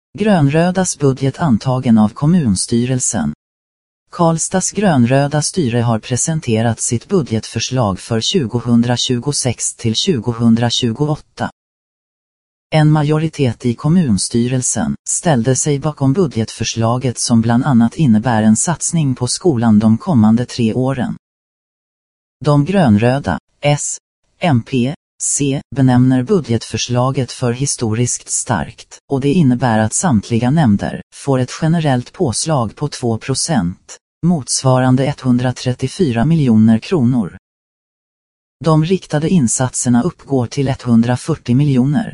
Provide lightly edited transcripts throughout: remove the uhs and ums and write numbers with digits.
Grönrödas budget antagen av kommunstyrelsen. Karlstads grönröda styre har presenterat sitt budgetförslag för 2026 till 2028. En majoritet i kommunstyrelsen ställde sig bakom budgetförslaget som bland annat innebär en satsning på skolan de kommande 3 åren. De grönröda, S, MP, C, benämner budgetförslaget för historiskt starkt, och det innebär att samtliga nämnder får ett generellt påslag på 2%, motsvarande 134 miljoner kronor. De riktade insatserna uppgår till 140 miljoner.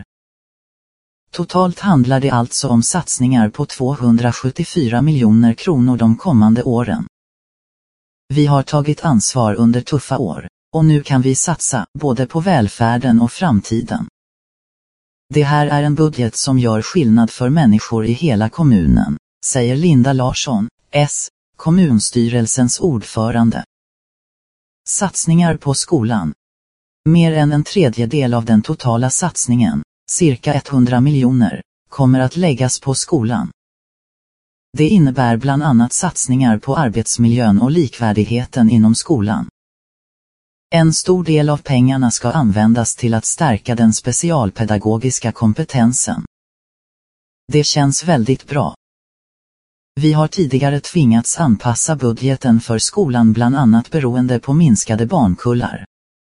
Totalt handlar det alltså om satsningar på 274 miljoner kronor de kommande åren. Vi har tagit ansvar under tuffa år, och nu kan vi satsa både på välfärden och framtiden. Det här är en budget som gör skillnad för människor i hela kommunen, säger Linda Larsson, S, kommunstyrelsens ordförande. Satsningar på skolan. Mer än en tredjedel av den totala satsningen, cirka 100 miljoner, kommer att läggas på skolan. Det innebär bland annat satsningar på arbetsmiljön och likvärdigheten inom skolan. En stor del av pengarna ska användas till att stärka den specialpedagogiska kompetensen. Det känns väldigt bra. Vi har tidigare tvingats anpassa budgeten för skolan bland annat beroende på minskade barnkullar.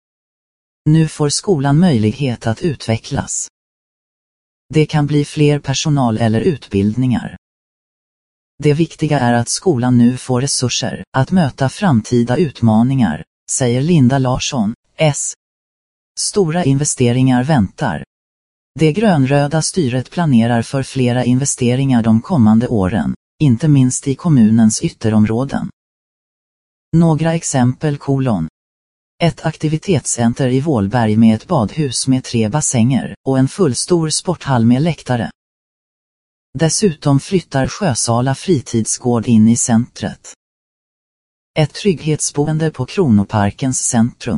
Nu får skolan möjlighet att utvecklas. Det kan bli fler personal eller utbildningar. Det viktiga är att skolan nu får resurser att möta framtida utmaningar, säger Linda Larsson, S. Stora investeringar väntar. Det grönröda styret planerar för flera investeringar de kommande åren, inte minst i kommunens ytterområden. Några exempel: ett aktivitetscenter i Vålberg med ett badhus med 3 bassänger och en fullstor sporthall med läktare. Dessutom flyttar Sjösala fritidsgård in i centret. Ett trygghetsboende på Kronoparkens centrum.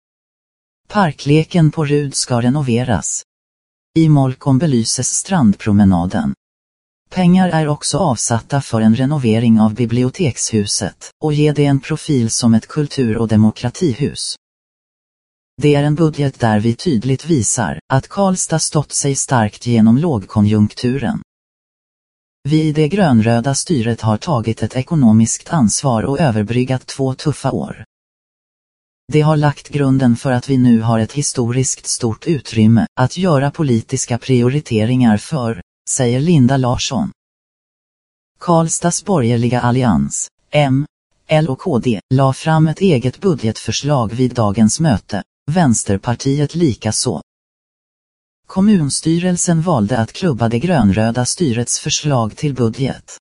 Parkleken på Rud ska renoveras. I Molkom belyses strandpromenaden. Pengar är också avsatta för en renovering av bibliotekshuset och ge det en profil som ett kultur- och demokratihus. Det är en budget där vi tydligt visar att Karlstad stått sig starkt genom lågkonjunkturen. Vi i det grönröda styret har tagit ett ekonomiskt ansvar och överbryggat 2 tuffa år. Det har lagt grunden för att vi nu har ett historiskt stort utrymme att göra politiska prioriteringar för, säger Linda Larsson. Karlstads borgerliga allians, M, L och KD, la fram ett eget budgetförslag vid dagens möte, Vänsterpartiet likaså. Kommunstyrelsen valde att klubba det grönröda styrets förslag till budget.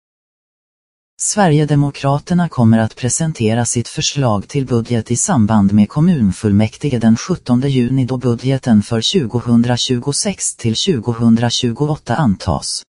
Sverigedemokraterna kommer att presentera sitt förslag till budget i samband med kommunfullmäktige den 17 juni då budgeten för 2026 till 2028 antas.